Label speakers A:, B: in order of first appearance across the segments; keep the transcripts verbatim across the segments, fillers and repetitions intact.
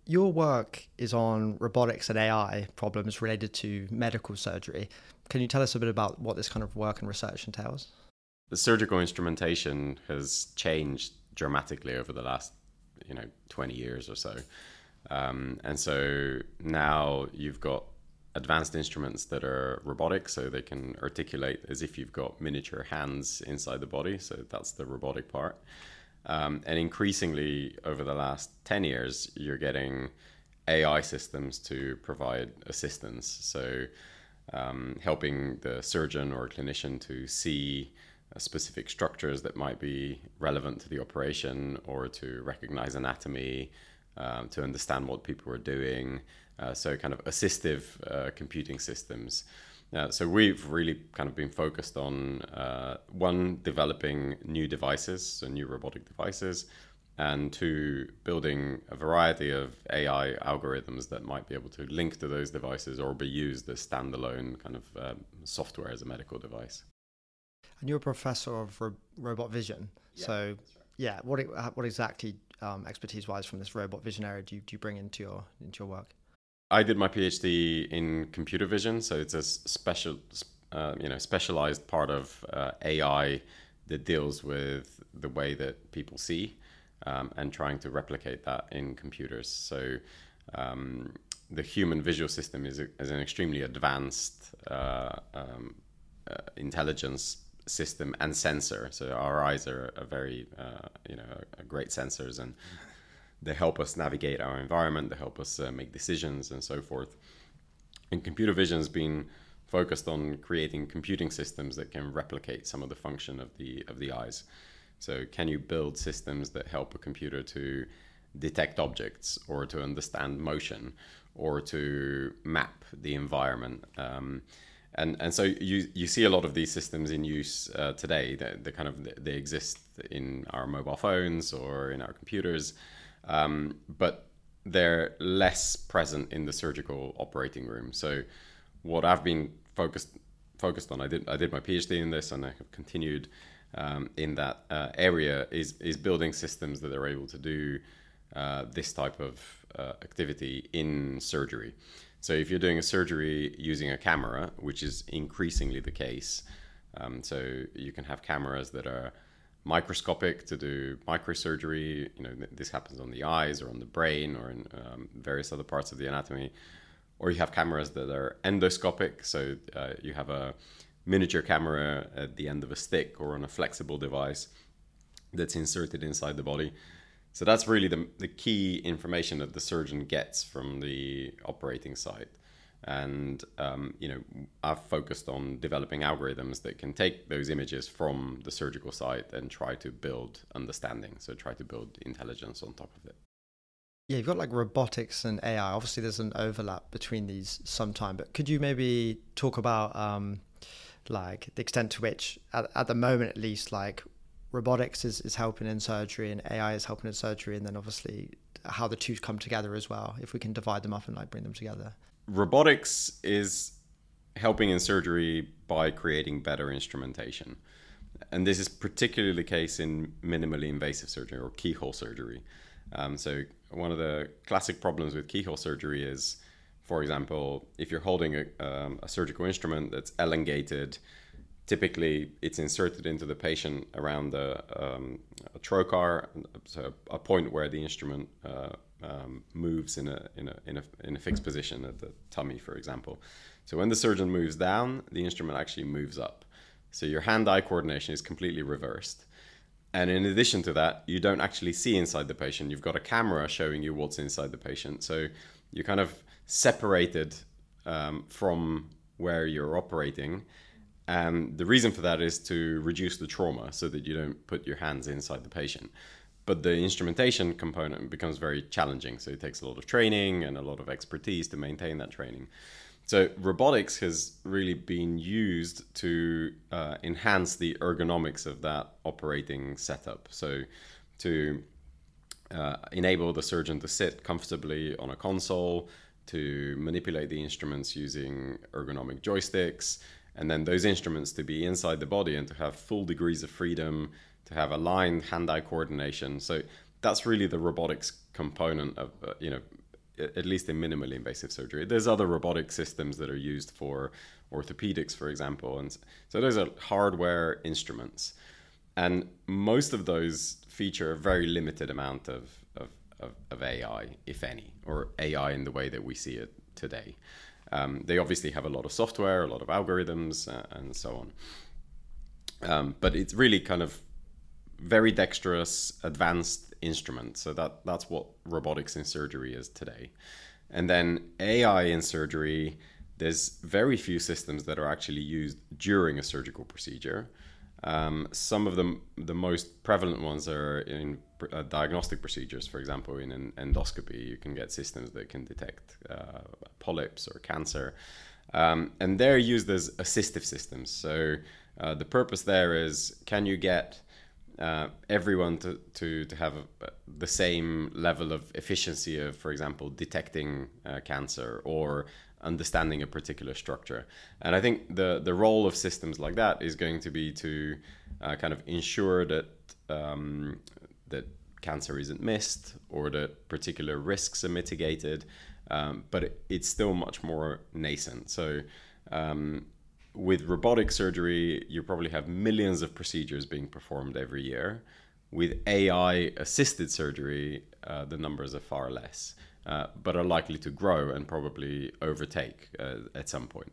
A: Your work is on robotics and A I problems related to medical surgery. Can you tell us a bit about what this kind of work and research entails?
B: The surgical instrumentation has changed dramatically over the last, you know, twenty years or so. Um, and so now you've got advanced instruments that are robotic, so they can articulate as if you've got miniature hands inside the body. So that's the robotic part. Um, and increasingly over the last ten years, you're getting A I systems to provide assistance. So um, helping the surgeon or clinician to see uh, specific structures that might be relevant to the operation, or to recognize anatomy, um, to understand what people are doing. Uh, so kind of assistive uh, computing systems. Uh, so we've really kind of been focused on, uh, one, developing new devices, so new robotic devices, and two, building a variety of A I algorithms that might be able to link to those devices or be used as standalone kind of um, software as a medical device.
A: And you're a professor of ro- robot vision.
B: Yeah,
A: So,
B: that's right.
A: yeah, what e- what exactly, um, expertise-wise, from this robot vision area do you, do you bring into your into your work?
B: I did my PhD in computer vision, so it's a special, uh, you know, specialized part of uh, A I that deals with the way that people see, um, and trying to replicate that in computers. So um, the human visual system is, a, is an extremely advanced uh, um, uh, intelligence system and sensor. So our eyes are a very, uh, you know, a great sensors, and they help us navigate our environment, they help us uh, make decisions and so forth. And computer vision has been focused on creating computing systems that can replicate some of the function of the of the eyes. So can you build systems that help a computer to detect objects, or to understand motion, or to map the environment? Um, and and so you you see a lot of these systems in use uh, today. They, they kind of they exist in our mobile phones or in our computers. Um, but they're less present in the surgical operating room. So what I've been focused focused on, I did I did my PhD in this, and I have continued um, in that uh, area, is is building systems that are able to do uh, this type of uh, activity in surgery. So if you're doing a surgery using a camera, which is increasingly the case, um, so you can have cameras that are microscopic to do microsurgery. You know, this happens on the eyes or on the brain or in um, various other parts of the anatomy. Or you have cameras that are endoscopic, so uh, you have a miniature camera at the end of a stick or on a flexible device that's inserted inside the body. So that's really the, the key information that the surgeon gets from the operating site. And, um, you know, I've focused on developing algorithms that can take those images from the surgical site and try to build understanding. So try to build intelligence on top of it.
A: Yeah, you've got like robotics and A I. Obviously, there's an overlap between these sometime, but could you maybe talk about um, like the extent to which, at, at the moment at least, like robotics is, is helping in surgery and A I is helping in surgery, and then obviously how the two come together as well, if we can divide them up and like bring them together?
B: Robotics is helping in surgery by creating better instrumentation. And this is particularly the case in minimally invasive surgery or keyhole surgery. Um, so one of the classic problems with keyhole surgery is, for example, if you're holding a, um, a surgical instrument that's elongated, typically it's inserted into the patient around a, um, a trocar, so a point where the instrument uh, um, moves in a, in, a, in, a, in a fixed position at the tummy, for example. So when the surgeon moves down, the instrument actually moves up. So your hand-eye coordination is completely reversed. And in addition to that, you don't actually see inside the patient. You've got a camera showing you what's inside the patient. So you're kind of separated um, from where you're operating. And the reason for that is to reduce the trauma so that you don't put your hands inside the patient. But the instrumentation component becomes very challenging. So it takes a lot of training and a lot of expertise to maintain that training. So robotics has really been used to uh, enhance the ergonomics of that operating setup. So to uh, enable the surgeon to sit comfortably on a console, to manipulate the instruments using ergonomic joysticks, and then those instruments to be inside the body and to have full degrees of freedom, to have aligned hand-eye coordination. So that's really the robotics component of, uh, you know, at least in minimally invasive surgery. There's other robotic systems that are used for orthopedics, for example. And so those are hardware instruments. And most of those feature a very limited amount of, of, of, of A I, if any, or A I in the way that we see it today. Um, they obviously have a lot of software, a lot of algorithms, uh, and so on. Um, but it's really kind of very dexterous, advanced instrument. So that that's what robotics in surgery is today. And then A I in surgery, there's very few systems that are actually used during a surgical procedure. Um, some of them, the most prevalent ones are in uh, diagnostic procedures. For example, in an endoscopy, you can get systems that can detect uh, polyps or cancer. Um, and they're used as assistive systems. So uh, the purpose there is, can you get uh, everyone to, to, to have a, the same level of efficiency of, for example, detecting uh, cancer or understanding a particular structure. And I think the, the role of systems like that is going to be to uh, kind of ensure that um, that cancer isn't missed or that particular risks are mitigated, um, but it, it's still much more nascent. So um, with robotic surgery, you probably have millions of procedures being performed every year. With A I-assisted surgery, uh, the numbers are far less. Uh, but are likely to grow and probably overtake uh, at some point.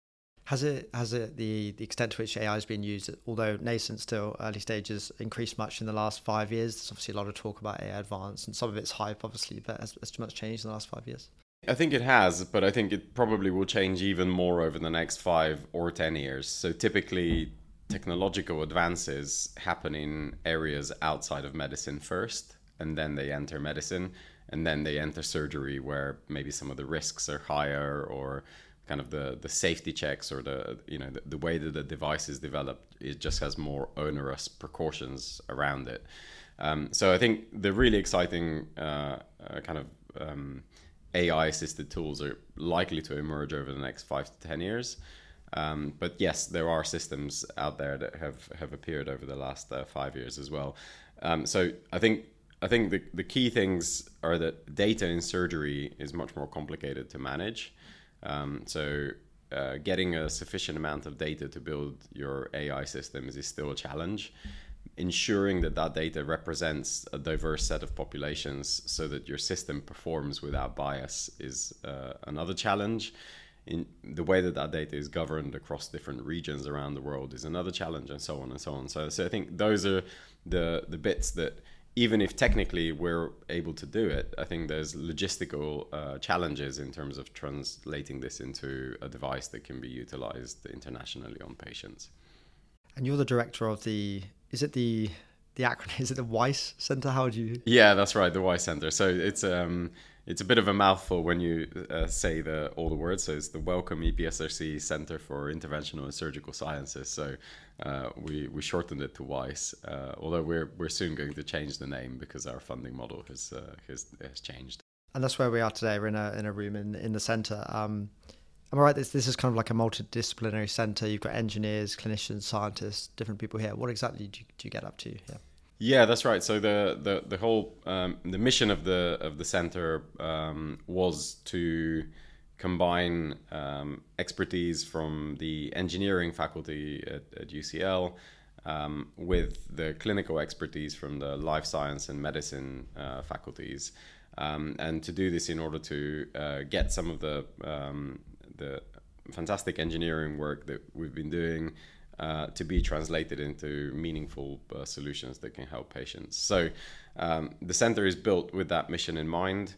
A: Has it has it the, the extent to which A I has been used, although nascent still, early stages, increased much in the last five years? There's obviously a lot of talk about A I advance, and some of it's hype, obviously, but has, has too much changed in the last five years?
B: I think it has, but I think it probably will change even more over the next five or ten years. So typically, technological advances happen in areas outside of medicine first, and then they enter medicine. And then they enter surgery where maybe some of the risks are higher, or kind of the, the safety checks, or the you know the, the way that the device is developed, it just has more onerous precautions around it. Um, so I think the really exciting uh, uh, kind of um, A I-assisted tools are likely to emerge over the next five to ten years. Um, but yes, there are systems out there that have, have appeared over the last uh, five years as well. Um, so I think I think the, the key things are that data in surgery is much more complicated to manage. Um, so uh, getting a sufficient amount of data to build your A I systems is still a challenge. Ensuring that that data represents a diverse set of populations so that your system performs without bias is uh, another challenge. In the way that that data is governed across different regions around the world is another challenge, and so on and so on. So, so I think those are the the bits that, even if technically we're able to do it, I think there's logistical uh, challenges in terms of translating this into a device that can be utilized internationally on patients.
A: And you're the director of the, is it the the acronym, is it the WISE Center? How do you?
B: Yeah, that's right, the WISE Center. So it's um it's a bit of a mouthful when you uh, say the all the words. So it's the Wellcome E P S R C Center for Interventional and Surgical Sciences. So uh, we we shortened it to WISE. Uh, although we're we're soon going to change the name because our funding model has uh, has has changed.
A: And that's where we are today. We're in a in a room in in the center. Um, am I right? This this is kind of like a multidisciplinary center. You've got engineers, clinicians, scientists, different people here. What exactly do you, do you get up to here?
B: Yeah, that's right. So the the the whole um, the mission of the of the center um, was to combine um, expertise from the engineering faculty at, at U C L um, with the clinical expertise from the life science and medicine uh, faculties, um, and to do this in order to uh, get some of the um, the fantastic engineering work that we've been doing Uh, to be translated into meaningful uh, solutions that can help patients. So um, the center is built with that mission in mind.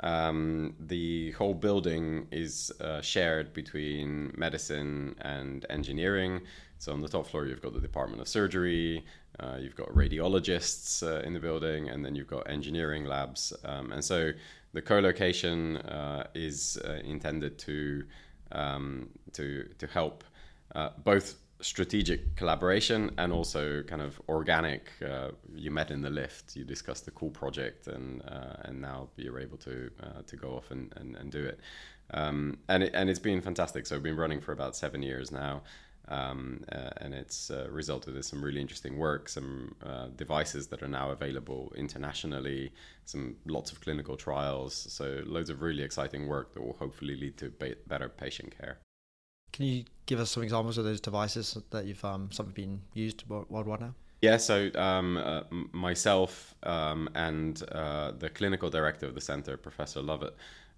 B: Um, the whole building is uh, shared between medicine and engineering. So on the top floor, you've got the Department of Surgery, uh, you've got radiologists uh, in the building, and then you've got engineering labs. Um, and so the co-location uh, is uh, intended to, um, to, to help uh, both strategic collaboration and also kind of organic. Uh, you met in the lift, you discussed the cool project, and uh, and now you're able to uh, to go off and, and, and do it. Um, and it, and it's been fantastic. So we've been running for about seven years now. Um, uh, and it's uh, resulted in some really interesting work, some uh, devices that are now available internationally, some lots of clinical trials. So loads of really exciting work that will hopefully lead to be- better patient care.
A: Can you give us some examples of those devices that you've um, some have been used worldwide now?
B: Yeah, so um, uh, myself um, and uh, the clinical director of the center, Professor Lovett,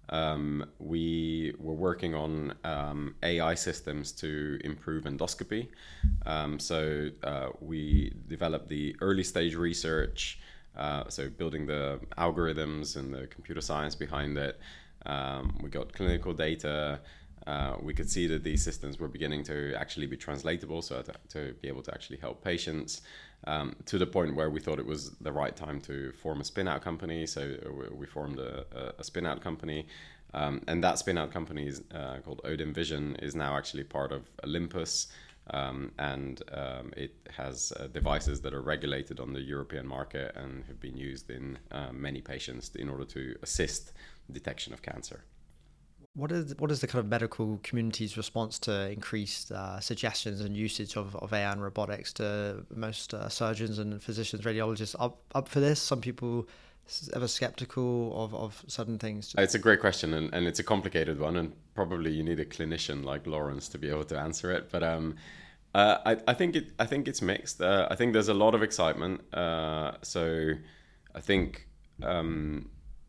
B: um, we were working on um, A I systems to improve endoscopy. Um, so uh, we developed the early stage research, uh, so building the algorithms and the computer science behind it. Um, we got clinical data. Uh, we could see that these systems were beginning to actually be translatable, so to, to be able to actually help patients, um, to the point where we thought it was the right time to form a spin-out company. So we formed a, a spin-out company, um, and that spin-out company is uh, called Odin Vision, is now actually part of Olympus, um, and um, it has uh, devices that are regulated on the European market and have been used in uh, many patients in order to assist detection of cancer.
A: What is what is the kind of medical community's response to increased uh, suggestions and usage of, of A I and robotics? To most uh, surgeons and physicians, radiologists up up for this? Some people ever skeptical of, of certain things?
B: It's a great question, and, and it's a complicated one, and probably you need a clinician like Lawrence to be able to answer it. But um, uh, I, I think it I think it's mixed. Uh, I think there's a lot of excitement. Uh, so I think. Um,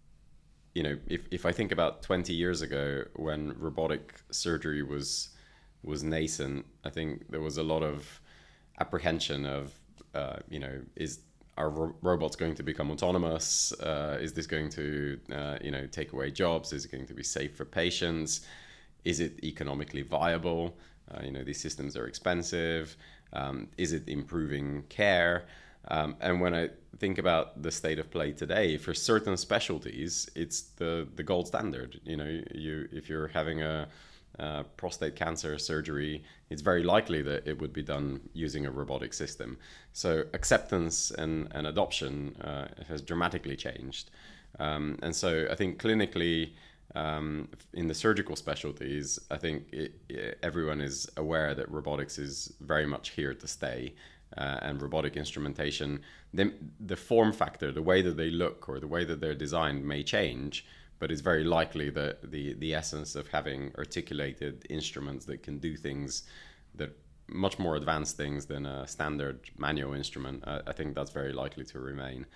B: You know, if, if I think about twenty years ago when robotic surgery was was nascent, I think there was a lot of apprehension of, uh, you know, is are ro- robots going to become autonomous? Uh, is this going to, uh, you know, take away jobs? Is it going to be safe for patients? Is it economically viable? Uh, you know, these systems are expensive. Um, is it improving care? Um, and when I think about the state of play today, for certain specialties, it's the, the gold standard. You know, you if you're having a, a prostate cancer surgery, it's very likely that it would be done using a robotic system. So acceptance and, and adoption uh, has dramatically changed. Um, and so I think clinically, um, in the surgical specialties, I think it, it, everyone is aware that robotics is very much here to stay. Uh, and robotic instrumentation, the, the form factor, the way that they look or the way that they're designed may change, but it's very likely that the, the essence of having articulated instruments that can do things that much more advanced things than a standard manual instrument, uh, I think that's very likely to remain.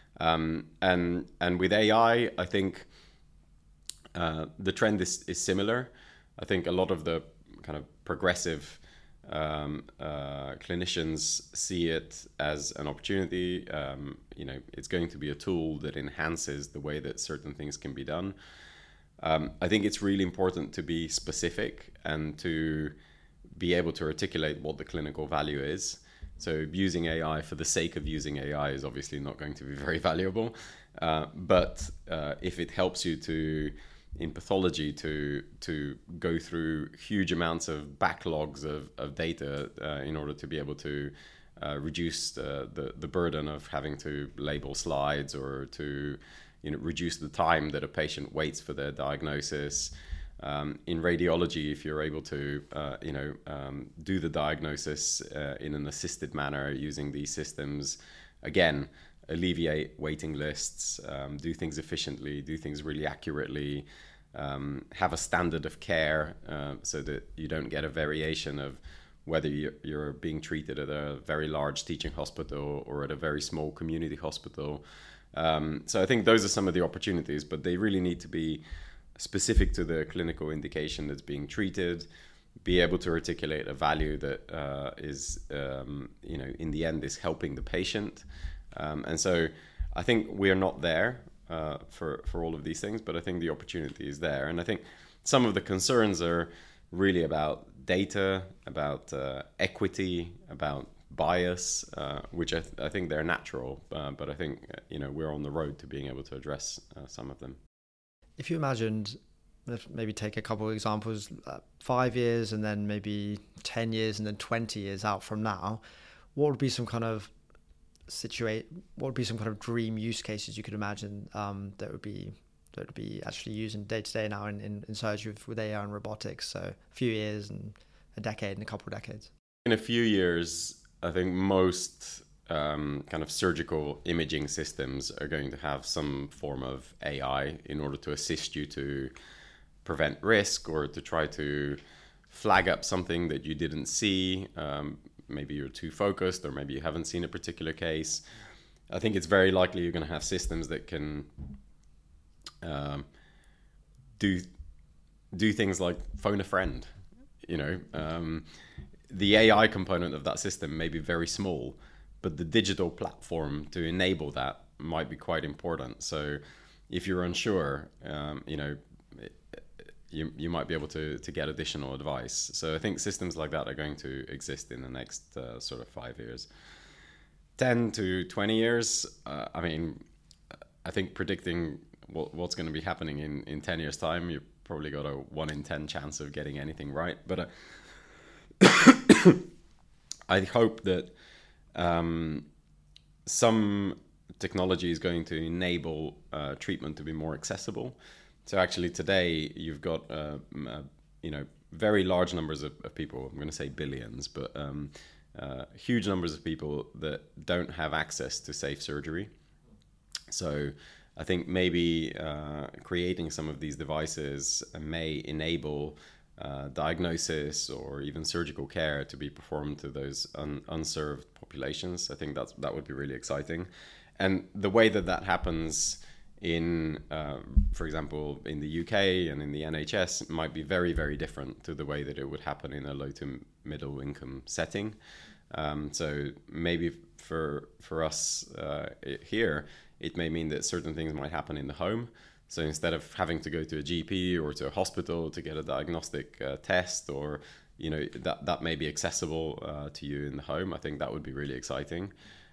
B: Um, and and with A I, I think uh, the trend is, is similar. I think a lot of the kind of progressive Um, uh, clinicians see it as an opportunity. Um, you know, it's going to be a tool that enhances the way that certain things can be done. Um, I think it's really important to be specific and to be able to articulate what the clinical value is. So using A I for the sake of using A I is obviously not going to be very valuable. Uh, but uh, if it helps you to in pathology to to go through huge amounts of backlogs of, of data uh, in order to be able to uh, reduce the, the, the burden of having to label slides or to you know reduce the time that a patient waits for their diagnosis. Um, in radiology, if you're able to uh, you know um, do the diagnosis uh, in an assisted manner using these systems, again, alleviate waiting lists, um, do things efficiently, do things really accurately, um, have a standard of care uh, so that you don't get a variation of whether you're being treated at a very large teaching hospital or at a very small community hospital. Um, so I think those are some of the opportunities, but they really need to be specific to the clinical indication that's being treated, be able to articulate a value that uh, is, um, you know, in the end is helping the patient. Um, and so I think we're not there uh, for, for all of these things, but I think the opportunity is there. And I think some of the concerns are really about data, about uh, equity, about bias, uh, which I, th- I think they're natural, uh, but I think, you know, we're on the road to being able to address uh, some of them.
A: If you imagined, maybe take a couple of examples, uh, five years and then maybe ten years and then twenty years out from now, what would be some kind of situate what would be some kind of dream use cases you could imagine um, that would be that would be actually used in day to day now in, in, in surgery with, with A I and robotics? So a few years and a decade and a couple of decades.
B: In a few years, I think most um, kind of surgical imaging systems are going to have some form of A I in order to assist you to prevent risk or to try to flag up something that you didn't see. Um, maybe you're too focused, or maybe you haven't seen a particular case. I think it's very likely you're going to have systems that can um, do do things like phone a friend. You know, um, the A I component of that system may be very small, but the digital platform to enable that might be quite important. So if you're unsure, um, you know, you you might be able to to get additional advice. So I think systems like that are going to exist in the next uh, sort of five years. ten to twenty years, uh, I mean, I think predicting what, what's going to be happening in, in ten years' time, you've probably got a one in ten chance of getting anything right. But uh, I hope that um, some technology is going to enable uh, treatment to be more accessible. So actually today you've got, uh, uh, you know, very large numbers of, of people, I'm going to say billions, but um, uh, huge numbers of people that don't have access to safe surgery. So I think maybe uh, creating some of these devices may enable uh, diagnosis or even surgical care to be performed to those un- unserved populations. I think that's, that would be really exciting. And the way that that happens in, uh, for example, in the U K and in the N H S might be very, very different to the way that it would happen in a low to middle income setting. Um, so maybe for for us uh, here, it may mean that certain things might happen in the home. So instead of having to go to a G P or to a hospital to get a diagnostic uh, test, or you know that that may be accessible uh, to you in the home, I think that would be really exciting.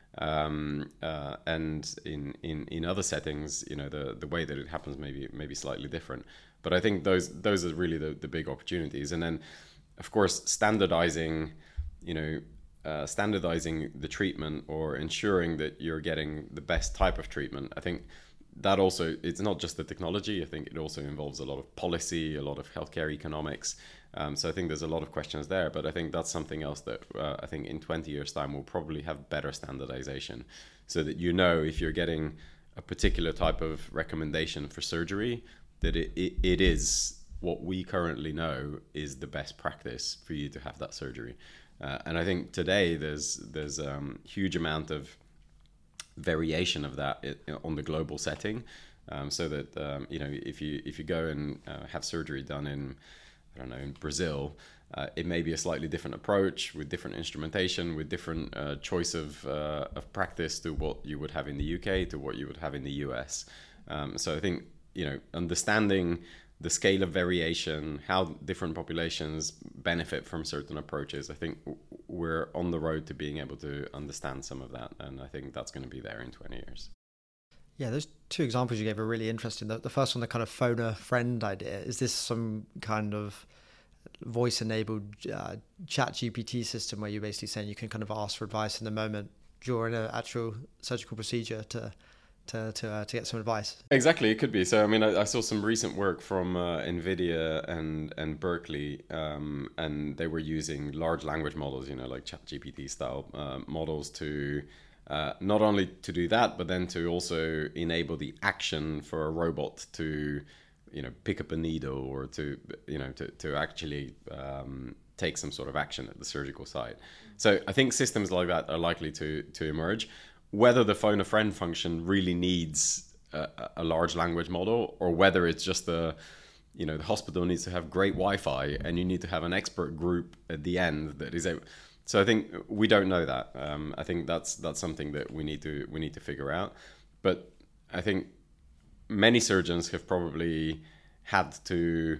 B: Um, uh, and in, in, in other settings, you know, the, the way that it happens may be, may be slightly different. But I think those those are really the, the big opportunities. And then, of course, standardizing, you know, uh, standardizing the treatment or ensuring that you're getting the best type of treatment. I think that also, it's not just the technology. I think it also involves a lot of policy, a lot of healthcare economics. Um, so I think there's a lot of questions there, but I think that's something else that uh, I think in twenty years time we'll probably have better standardization, so that you know if you're getting a particular type of recommendation for surgery, that it, it, it is what we currently know is the best practice for you to have that surgery. Uh, and I think today there's there's a um, huge amount of variation of that on the global setting, um, so that um, you know if you if you go and uh, have surgery done in I don't know, in Brazil, uh, it may be a slightly different approach with different instrumentation, with different uh, choice of uh, of practice to what you would have in the U K, to what you would have in the U S. Um, so I think, you know, understanding the scale of variation, how different populations benefit from certain approaches, I think we're on the road to being able to understand some of that. And I think that's going to be there in twenty years.
A: Yeah, those two examples you gave are really interesting. The, the first one, the kind of phone a friend idea. Is this some kind of voice-enabled uh, chat G P T system where you're basically saying you can kind of ask for advice in the moment during an actual surgical procedure to to to, uh, to get some advice?
B: Exactly, it could be. So I mean, I, I saw some recent work from uh, NVIDIA and and Berkeley, um, and they were using large language models, you know, like chat G P T style uh, models to Uh, not only to do that, but then to also enable the action for a robot to, you know, pick up a needle or to, you know, to, to actually um, take some sort of action at the surgical site. So I think systems like that are likely to, to emerge. Whether the phone a friend function really needs a, a large language model, or whether it's just a, you know, the hospital needs to have great Wi-Fi and you need to have an expert group at the end that is able. So I think we don't know that. Um, I think that's that's something that we need to we need to figure out. But I think many surgeons have probably had to,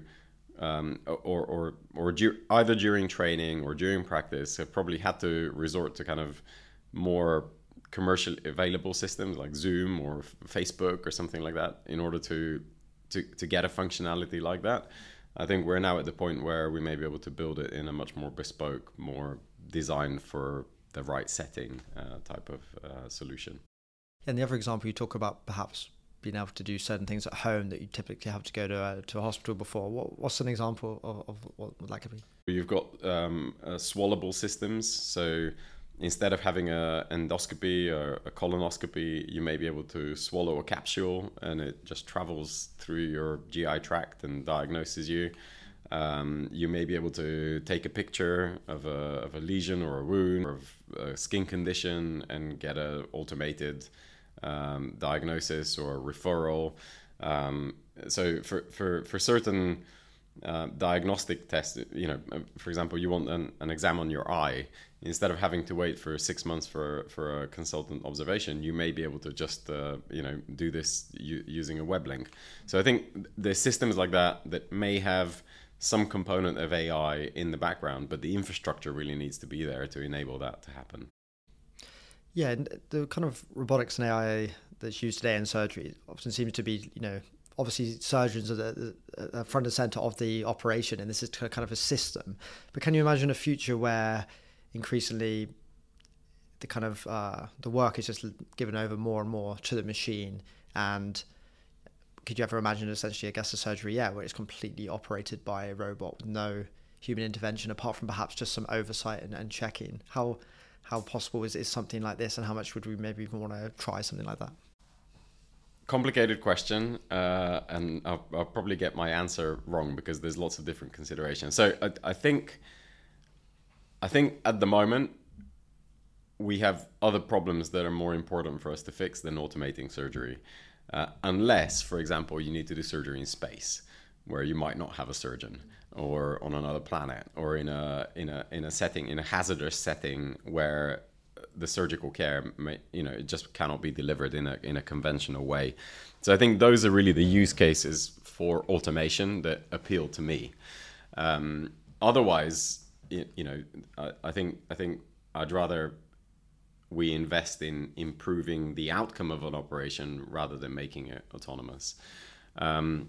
B: um, or or or du- either during training or during practice, have probably had to resort to kind of more commercially available systems like Zoom or Facebook or something like that in order to to to get a functionality like that. I think we're now at the point where we may be able to build it in a much more bespoke, more designed for the right setting uh, type of uh, solution.
A: And the other example you talk about perhaps being able to do certain things at home that you typically have to go to a, to a hospital before. What, what's an example of, of what would that could be?
B: You've got um, uh, swallowable systems. So instead of having a endoscopy or a colonoscopy, you may be able to swallow a capsule and it just travels through your G I tract and diagnoses you. Um, you may be able to take a picture of a, of a lesion or a wound or a skin condition and get an automated um, diagnosis or referral. Um, so for, for, for certain uh, diagnostic tests, you know, for example, you want an, an exam on your eye, instead of having to wait for six months for, for a consultant observation, you may be able to just, uh, you know, do this u- using a web link. So I think there's systems like that that may have some component of A I in the background, but the infrastructure really needs to be there to enable that to happen.
A: Yeah, and the kind of robotics and A I that's used today in surgery often seems to be, you know, obviously surgeons are the, the front and center of the operation, and this is kind of a system. But can you imagine a future where increasingly the kind of uh, the work is just given over more and more to the machine? And could you ever imagine essentially, I guess, a surgery, yeah, where it's completely operated by a robot with no human intervention, apart from perhaps just some oversight and, and checking? How how possible is, is something like this, and how much would we maybe even want to try something like that?
B: Complicated question, uh, and I'll, I'll probably get my answer wrong because there's lots of different considerations. So I, I think, I think at the moment we have other problems that are more important for us to fix than automating surgery. Uh, unless, for example, you need to do surgery in space, where you might not have a surgeon, or on another planet, or in a in a in a setting, in a hazardous setting where the surgical care, may, you know, it just cannot be delivered in a in a conventional way. So I think those are really the use cases for automation that appeal to me. Um, otherwise, you, you know, I, I think I think I'd rather we invest in improving the outcome of an operation rather than making it autonomous. Um,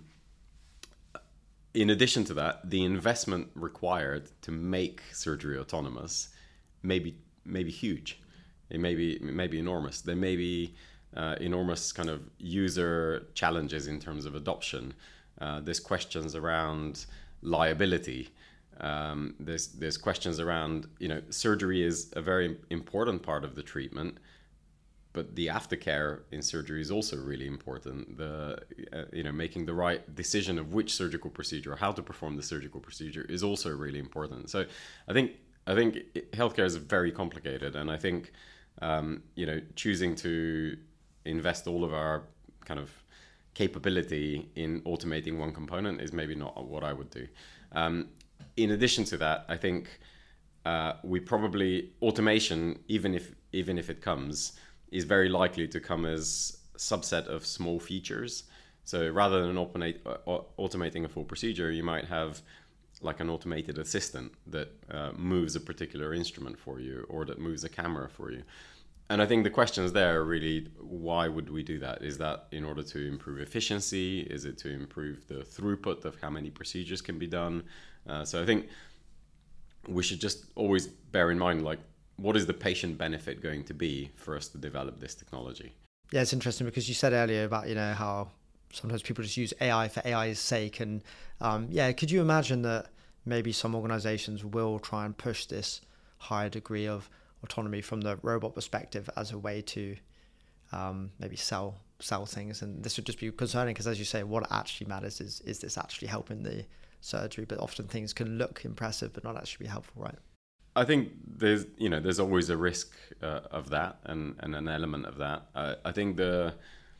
B: in addition to that, the investment required to make surgery autonomous may be, may be huge. It may be, it may be enormous. There may be uh, enormous kind of user challenges in terms of adoption. Uh, there's questions around liability. Um, there's there's questions around, you know, surgery is a very important part of the treatment, but the aftercare in surgery is also really important. The uh, you know, making the right decision of which surgical procedure or how to perform the surgical procedure is also really important. So I think I think healthcare is very complicated, and I think um, you know, choosing to invest all of our kind of capability in automating one component is maybe not what I would do. Um, In addition to that, I think uh, we probably automation, even if even if it comes, is very likely to come as a subset of small features. So rather than automate, uh, automating a full procedure, you might have like an automated assistant that uh, moves a particular instrument for you, or that moves a camera for you. And I think the questions there are really, why would we do that? Is that in order to improve efficiency? Is it to improve the throughput of how many procedures can be done? Uh, so I think we should just always bear in mind, like, what is the patient benefit going to be for us to develop this technology?
A: Yeah, it's interesting because you said earlier about, you know, how sometimes people just use A I for A I's sake. And um, yeah, could you imagine that maybe some organizations will try and push this higher degree of autonomy from the robot perspective as a way to um, maybe sell sell things? And this would just be concerning because, as you say, what actually matters is, is this actually helping the surgery? But often things can look impressive but not actually be helpful, right?
B: I think there's, you know, there's always a risk uh, of that, and, and an element of that. Uh, I think the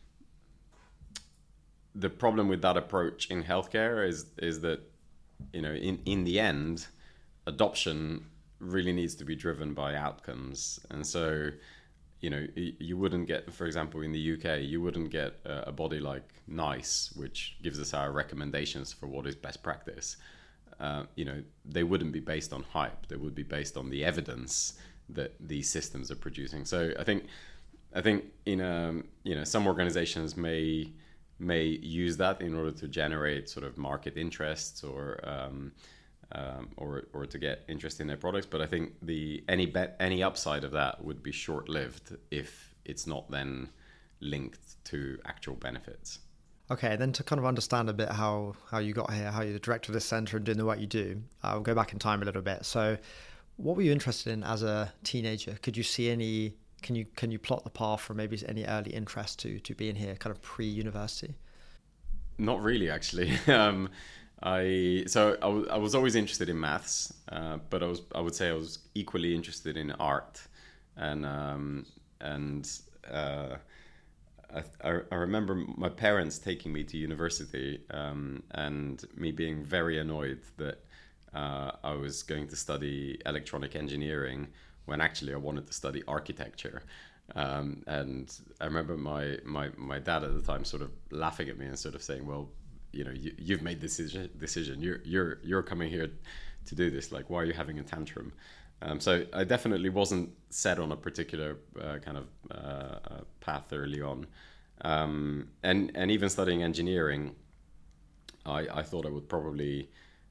B: the problem with that approach in healthcare is is that, you know, in, in the end, adoption really needs to be driven by outcomes. And so, you know, you wouldn't get, for example, in the U K, you wouldn't get a body like NICE, which gives us our recommendations for what is best practice. Uh, you know, they wouldn't be based on hype. They would be based on the evidence that these systems are producing. So I think, I think in um, you know, some organizations may may use that in order to generate sort of market interests, or um, um, or or to get interest in their products. But I think the any bet any upside of that would be short lived if it's not then linked to actual benefits.
A: Okay, then to kind of understand a bit how, how you got here, how you're the director of this centre and doing the work you do, I'll go back in time a little bit. So what were you interested in as a teenager? Could you see any, can you can you plot the path for maybe any early interest to, to being here, kind of pre-university?
B: Not really, actually. um, I so I, w- I was always interested in maths, uh, but I was I would say I was equally interested in art, and um, and uh, I, I remember my parents taking me to university, um, and me being very annoyed that uh, I was going to study electronic engineering when actually I wanted to study architecture. Um, and I remember my, my, my dad at the time sort of laughing at me and sort of saying, well, you know, you, you've made this decision, decision. You're, you're, you're coming here to do this. Like, why are you having a tantrum? Um, so I definitely wasn't set on a particular uh, kind of uh, uh, path early on. Um, and, and even studying engineering, I, I thought I would probably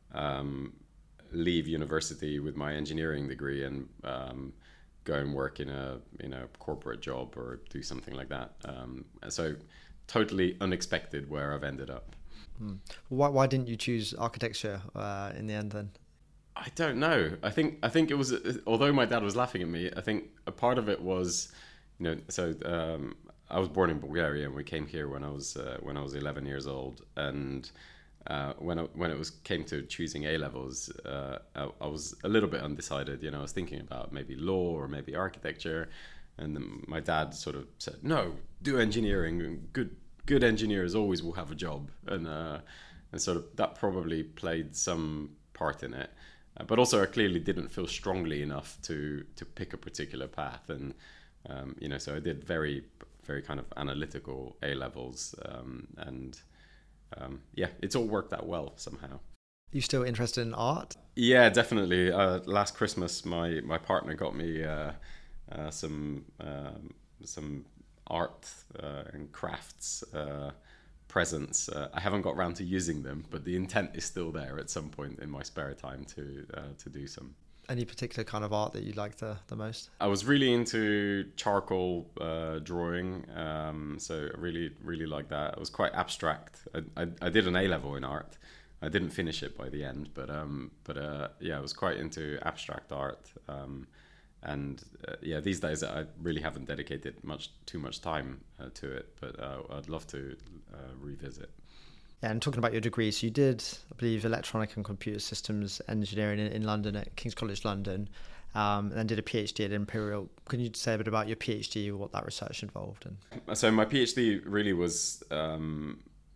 B: um, leave university with my engineering degree and um, go and work in a in a corporate job or do something like that. Um, so totally unexpected where I've ended up.
A: Hmm. Why why didn't you choose architecture uh, in the end then?
B: I don't know. I think I think it was, although my dad was laughing at me, I think a part of it was, you know, so um, I was born in Bulgaria and we came here when I was uh, when I was eleven years old, and uh, when I, when it was came to choosing A levels, uh, I, I was a little bit undecided. You know, I was thinking about maybe law or maybe architecture, and then my dad sort of said, "No, do engineering. Good good engineers always will have a job," and uh, and sort of that probably played some part in it. Uh, but also, I clearly didn't feel strongly enough to to pick a particular path, and um, you know, so I did very very kind of analytical A levels, um, and um, yeah, it's all worked out well somehow.
A: You still interested in art?
B: Yeah, definitely. Uh, last Christmas, my my partner got me uh, uh, some um, some art uh, and crafts uh, presents. Uh, I haven't got around to using them, but the intent is still there at some point in my spare time to uh, to do some.
A: Any particular kind of art that you like the, the most?
B: I was really into charcoal uh, drawing, um, so I really really like that. It was quite abstract. I, I, I did an A level in art. I didn't finish it by the end, but um, but uh, yeah, I was quite into abstract art. Um, and uh, yeah, these days I really haven't dedicated much too much time uh, to it, but uh, I'd love to uh, revisit.
A: Yeah, and talking about your degree, so you did, I believe, electronic and computer systems engineering in, in London at King's College London, um, and then did a PhD at Imperial. Can you say a bit about your PhD, what that research involved? And
B: so my PhD really was um,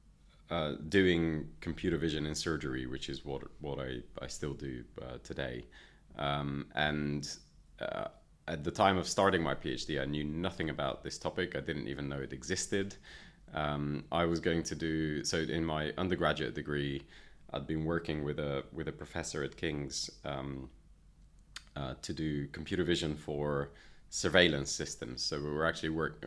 B: uh, doing computer vision in surgery, which is what what I, I still do uh, today. Um, and uh, at the time of starting my PhD, I knew nothing about this topic. I didn't even know it existed. Um, I was going to do so in my undergraduate degree. I'd been working with a with a professor at King's um, uh, to do computer vision for surveillance systems. So we were actually work.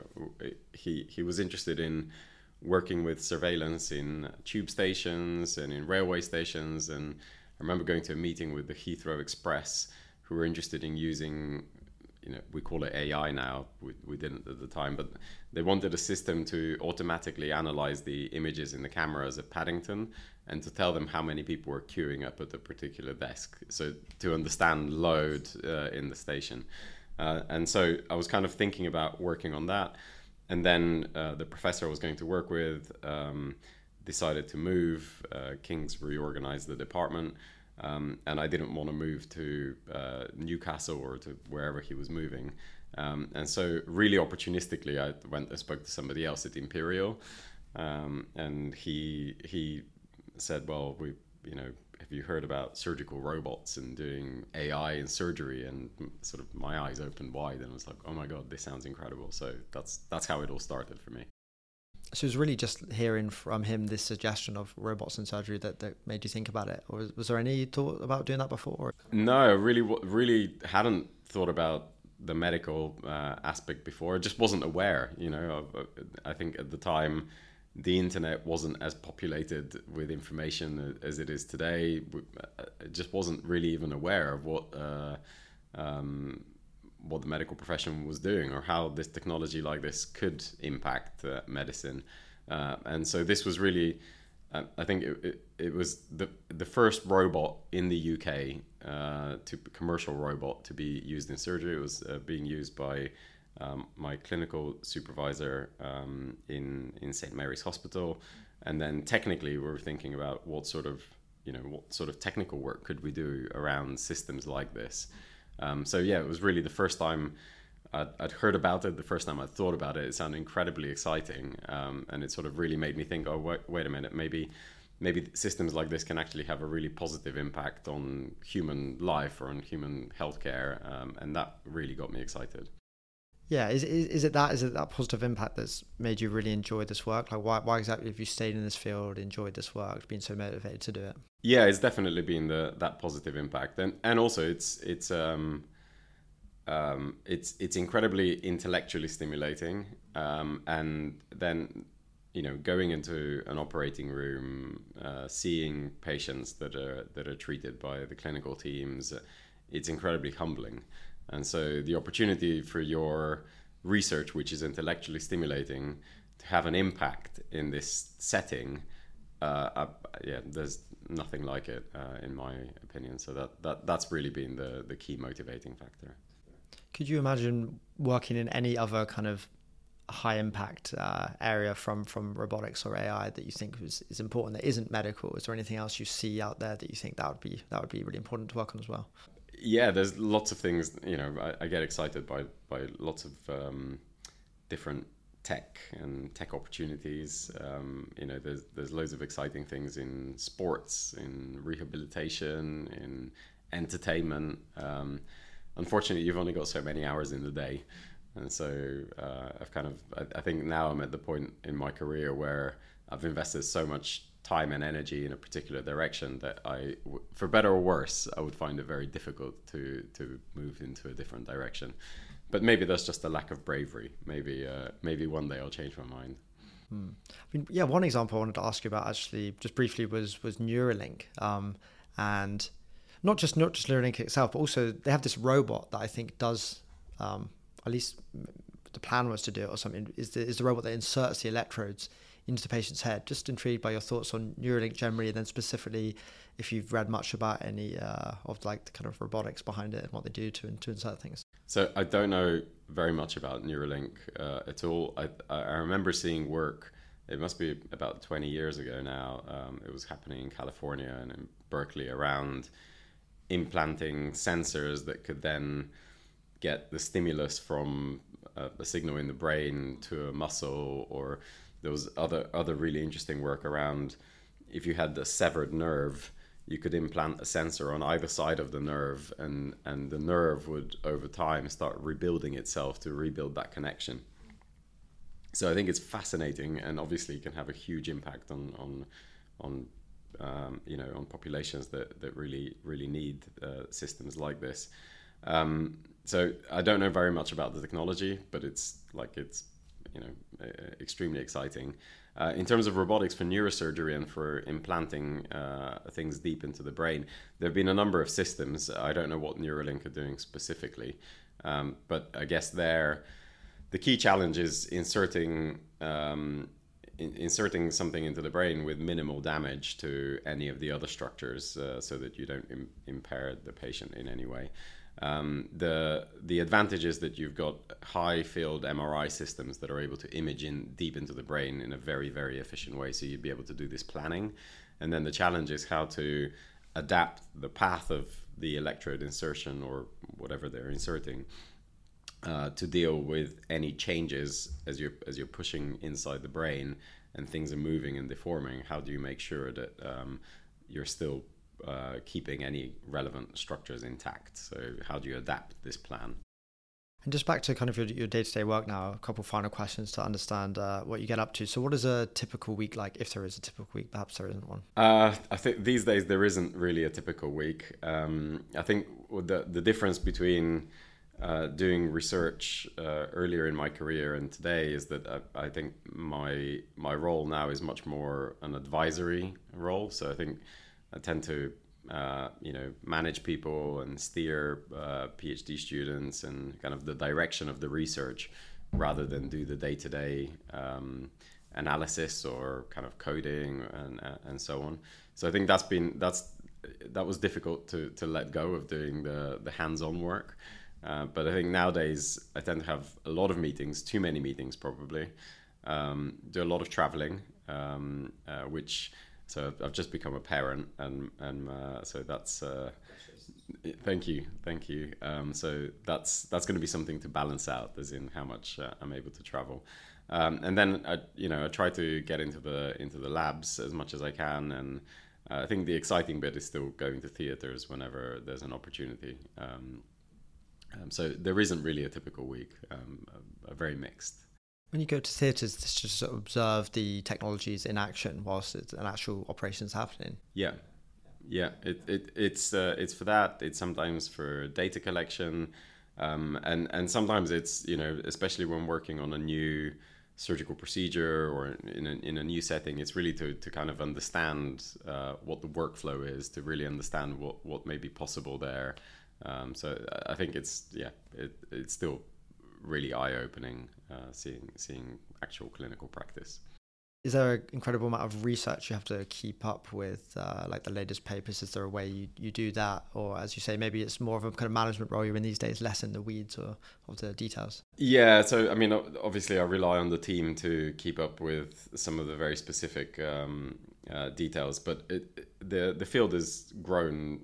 B: He he was interested in working with surveillance in tube stations and in railway stations. And I remember going to a meeting with the Heathrow Express, who were interested in using, you know, we call it A I now, we, we didn't at the time, but they wanted a system to automatically analyze the images in the cameras at Paddington and to tell them how many people were queuing up at a particular desk. So to understand load uh, in the station. Uh, and so I was kind of thinking about working on that. And then uh, the professor I was going to work with um, decided to move. Uh, King's reorganized the department. Um, and I didn't want to move to uh, Newcastle or to wherever he was moving. Um, and so really opportunistically, I went and spoke to somebody else at Imperial. Um, and he he said, well, we, you know, have you heard about surgical robots and doing A I in surgery? And sort of my eyes opened wide and I was like, oh my God, this sounds incredible. So that's that's how it all started for me.
A: So it was really just hearing from him this suggestion of robots in surgery that, that made you think about it? Or was, was there any thought about doing that before?
B: No, I really, really hadn't thought about the medical uh, aspect before. I just wasn't aware, you know. I, I think at the time, the internet wasn't as populated with information as it is today. I just wasn't really even aware of what uh, um, what the medical profession was doing or how this technology like this could impact uh, medicine. Uh, and so this was really, uh, I think it, it, it was the the first robot in the U K, uh, to commercial robot to be used in surgery. It was uh, being used by um, my clinical supervisor um, in in Saint Mary's Hospital, and then technically we were thinking about what sort of you know what sort of technical work could we do around systems like this. Um, so yeah, it was really the first time I'd, I'd heard about it, the first time I'd thought about it. It sounded incredibly exciting, um, and it sort of really made me think, oh, wait, wait a minute, maybe maybe systems like this can actually have a really positive impact on human life or on human healthcare, um, and that really got me excited.
A: Yeah, is, is is it that is it that positive impact that's made you really enjoy this work? Like, why why exactly have you stayed in this field, enjoyed this work, been so motivated to do it?
B: Yeah, it's definitely been the that positive impact, and and also it's it's um, um, it's it's incredibly intellectually stimulating, um, and then you know going into an operating room, uh, seeing patients that are that are treated by the clinical teams, it's incredibly humbling. And so the opportunity for your research, which is intellectually stimulating, to have an impact in this setting, uh, uh, yeah, there's nothing like it, uh, in my opinion. So that, that that's really been the, the key motivating factor.
A: Could you imagine working in any other kind of high impact uh, area from, from robotics or A I that you think is, is important that isn't medical? Is there anything else you see out there that you think that would be that would be really important to work on as well?
B: Yeah, there's lots of things, you know, I, I get excited by, by lots of um, different tech and tech opportunities. Um, you know, there's there's loads of exciting things in sports, in rehabilitation, in entertainment. Um, unfortunately, you've only got so many hours in the day. And so uh, I've kind of, I, I think now I'm at the point in my career where I've invested so much time and energy in a particular direction that I, for better or worse, I would find it very difficult to to move into a different direction. But maybe that's just a lack of bravery. Maybe uh, maybe one day I'll change my mind.
A: Hmm. I mean, yeah, one example I wanted to ask you about actually just briefly was was Neuralink, um, and not just not just Neuralink itself, but also they have this robot that I think does, um, at least the plan was to do it or something. Is the is the robot that inserts the electrodes into the patient's head. Just intrigued by your thoughts on Neuralink generally, and then specifically if you've read much about any uh, of like the kind of robotics behind it and what they do to to insert things.
B: So I don't know very much about Neuralink uh, at all. I I remember seeing work. It must be about twenty years ago now. Um, it was happening in California and in Berkeley around implanting sensors that could then get the stimulus from a, a signal in the brain to a muscle. Or there was other other really interesting work around if you had a severed nerve, you could implant a sensor on either side of the nerve, and, and the nerve would over time start rebuilding itself to rebuild that connection. So I think it's fascinating, and obviously can have a huge impact on on on um, you know on populations that, that really really need uh, systems like this. Um, so I don't know very much about the technology, but it's like it's you know, uh, extremely exciting. Uh, in terms of robotics for neurosurgery and for implanting uh, things deep into the brain, there have been a number of systems. I don't know what Neuralink are doing specifically, um, but I guess there, the key challenge is inserting um, in, inserting something into the brain with minimal damage to any of the other structures, uh, so that you don't im- impair the patient in any way. Um, the the advantage is that you've got high field M R I systems that are able to image in deep into the brain in a very, very efficient way. So you'd be able to do this planning. And then the challenge is how to adapt the path of the electrode insertion or whatever they're inserting uh, to deal with any changes as you're, as you're pushing inside the brain and things are moving and deforming. How do you make sure that um, you're still Uh, keeping any relevant structures intact? So how do you adapt this plan?
A: And just back to kind of your, your day-to-day work now, a couple final questions to understand uh, what you get up to. So what is a typical week like, if there is a typical week? Perhaps there isn't one.
B: Uh, I think these days there isn't really a typical week. Um, I think the, the difference between uh, doing research uh, earlier in my career and today is that I, I think my my role now is much more an advisory role. So I think I tend to uh, you know, manage people and steer uh, PhD students and kind of the direction of the research, rather than do the day-to-day um, analysis or kind of coding and and so on. So I think that's been that's that was difficult to to let go of doing the the hands-on work. Uh, but I think nowadays I tend to have a lot of meetings, too many meetings probably. Um, do a lot of traveling, um, uh, which so I've just become a parent, and and uh, so that's uh, thank you, thank you. Um, so that's that's going to be something to balance out, as in how much uh, I'm able to travel. Um, and then I, you know, I try to get into the into the labs as much as I can, and uh, I think the exciting bit is still going to theaters whenever there's an opportunity. Um, um, so there isn't really a typical week, um, a, a very mixed.
A: When you go to theatres, just to sort of observe the technologies in action whilst it's an actual operation's happening.
B: Yeah, yeah. It, it it's uh, it's for that. It's sometimes for data collection, um, and and sometimes it's, you know, especially when working on a new surgical procedure or in a, in a new setting, it's really to, to kind of understand uh, what the workflow is, to really understand what, what may be possible there. Um, so I think it's yeah, it, it's still really eye-opening uh, seeing seeing actual clinical practice.
A: Is there an incredible amount of research you have to keep up with, uh, like the latest papers? Is there a way you, you do that? Or as you say, maybe it's more of a kind of management role you're in these days, less in the weeds or of the details?
B: Yeah, so I mean, obviously I rely on the team to keep up with some of the very specific um, uh, details, but it, the the field has grown.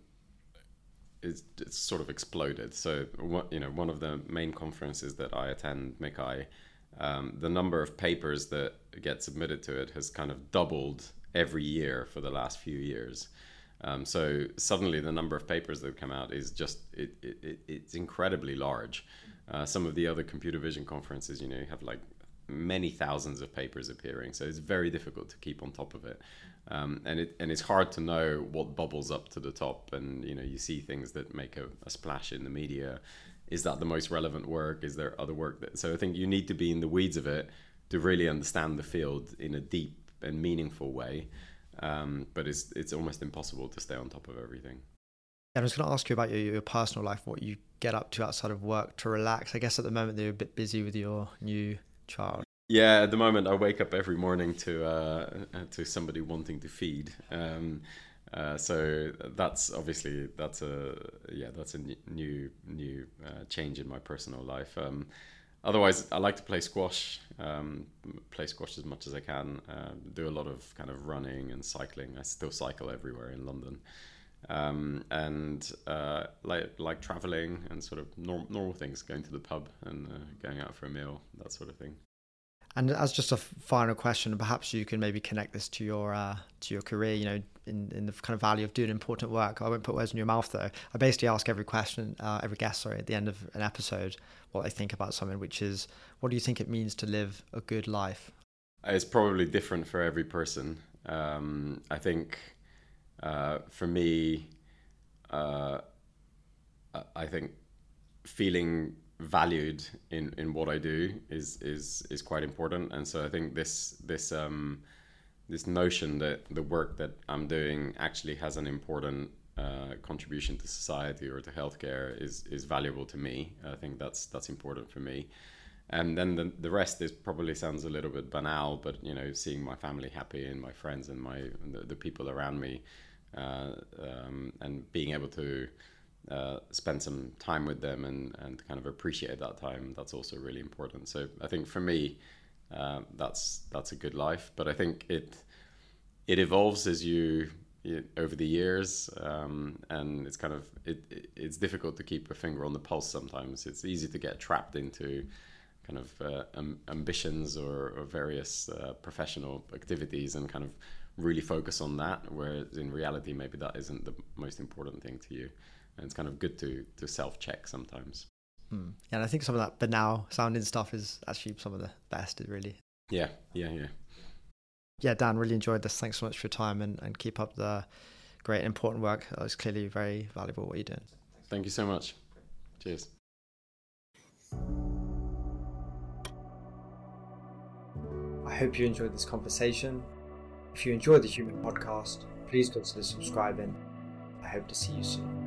B: It's, it's sort of exploded. So, what, you know, one of the main conferences that I attend, M I C I, um, the number of papers that get submitted to it has kind of doubled every year for the last few years. Um, so suddenly the number of papers that come out is just, it, it, it it's incredibly large. Uh, some of the other computer vision conferences, you know, you have like many thousands of papers appearing. So it's very difficult to keep on top of it. Um, and it and it's hard to know what bubbles up to the top. And, you know, you see things that make a, a splash in the media. Is that the most relevant work? Is there other work that... So I think you need to be in the weeds of it to really understand the field in a deep and meaningful way. Um, but it's it's almost impossible to stay on top of everything.
A: I was going to ask you about your, your personal life, what you get up to outside of work to relax. I guess at the moment you're a bit busy with your new child.
B: Yeah, at the moment I wake up every morning to uh, to somebody wanting to feed. Um, uh, so that's obviously that's a yeah that's a new new uh, change in my personal life. Um, otherwise, I like to play squash. Um, play squash as much as I can. Uh, do a lot of kind of running and cycling. I still cycle everywhere in London. Um, and uh, like like traveling and sort of norm- normal things, going to the pub and uh, going out for a meal, that sort of thing.
A: And as just a final question, perhaps you can maybe connect this to your uh, to your career, you know, in, in the kind of value of doing important work. I won't put words in your mouth though. I basically ask every question, uh, every guest, sorry, at the end of an episode, what they think about something, which is, what do you think it means to live a good life?
B: It's probably different for every person. Um, I think uh, for me, uh, I think feeling valued in, in what I do is, is is quite important. And so I think this this um, this notion that the work that I'm doing actually has an important uh, contribution to society or to healthcare is is valuable to me. I think that's that's important for me. And then the the rest is probably sounds a little bit banal, but you know, seeing my family happy and my friends and my the, the people around me, uh, um, and being able to Uh, spend some time with them and, and kind of appreciate that time, that's also really important. So I think for me, uh, that's that's a good life. But I think it it evolves as you, you over the years, um, and it's kind of it, it it's difficult to keep a finger on the pulse sometimes. It's easy to get trapped into kind of uh, um, ambitions or, or various uh, professional activities and kind of really focus on that, whereas in reality maybe that isn't the most important thing to you. And it's kind of good to to self-check sometimes.
A: Hmm. Yeah, and I think some of that banal sounding stuff is actually some of the best, really.
B: Yeah, yeah, yeah.
A: Yeah, Dan, really enjoyed this. Thanks so much for your time, and, and keep up the great and important work. It's clearly very valuable what you're doing.
B: Thank you so much. Cheers.
A: I hope you enjoyed this conversation. If you enjoyed the Human Podcast, please consider subscribing. I hope to see you soon.